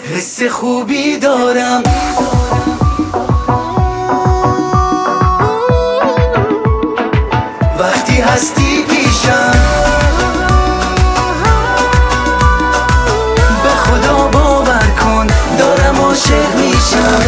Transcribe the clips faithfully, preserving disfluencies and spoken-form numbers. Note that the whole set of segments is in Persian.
حس خوبی دارم وقتی هستی پیشم، به خدا باور کن دارم عاشق میشم.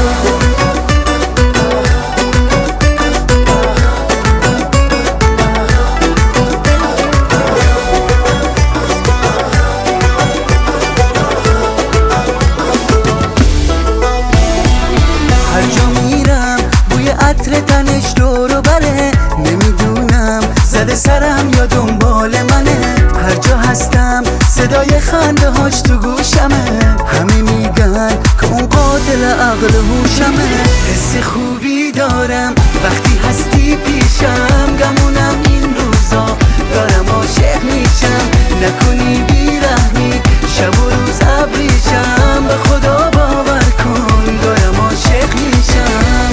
هر جا میرم بوی عطر تنش دورو بره، نمیدونم زده سرم یا دنبال منه. هر جا هستم صدای خنده هاش تو گوشمه، همه میگن که اون قاتل عقل هوشمه. حس خوبی دارم وقتی هستی پیشم، گمونم این روزا دارم عاشق میشم. نکنی بیرحمی شب و روز ابریشم، به خدا باور کن دارم عاشق میشم.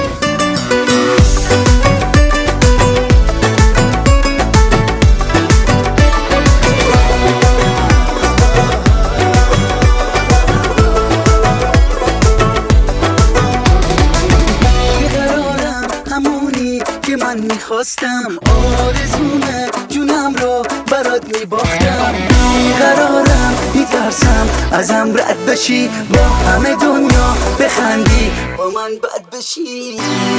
که من میخواستم، آرزومه جونم رو برات میباختم. بیقرارم میترسم ازم رد بشی، با همه دنیا بخندی با من بد بشی.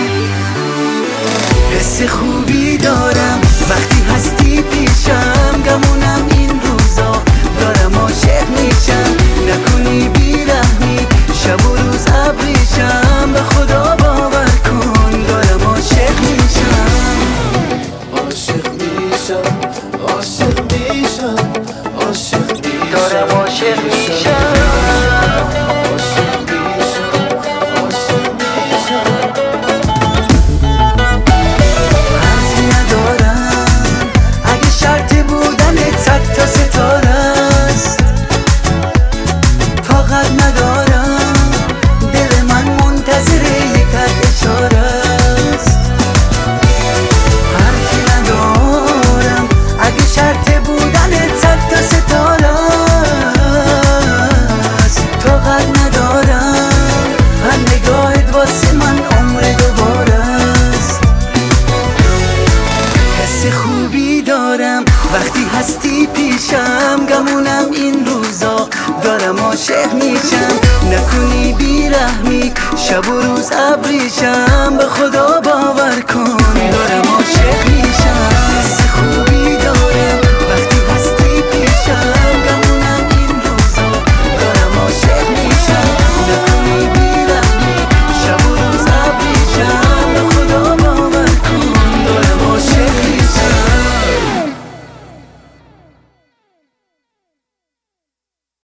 حس خوبی دارم وقتی هستی پیشم، گمونم این روزا دارم عاشق میشم. نکنی بیرحمی شب و روز ابریشم، به خدا باور کن دارم عاشق میشم. عاشق میشم عاشق میشم عاشق میشم دارم عاشق میشم. عاشق میشم عاشق میشم. حرفی ندارم اگه شرط بودنت صد تا ستاره است. طاقت ندارم دل من منتظر یک اشاره است. حرفی ندارم اگه شرط بودنت صد تا ستاره است. طاقت ندارم هر نگاهت واسه من عمر دوباره است. حس خوبی دارم وقتی هستی پیشم، گمونم این روزا دارم عاشق میشم. نکنی بیرحمی شب و روز ابریشم، به خدا باور کن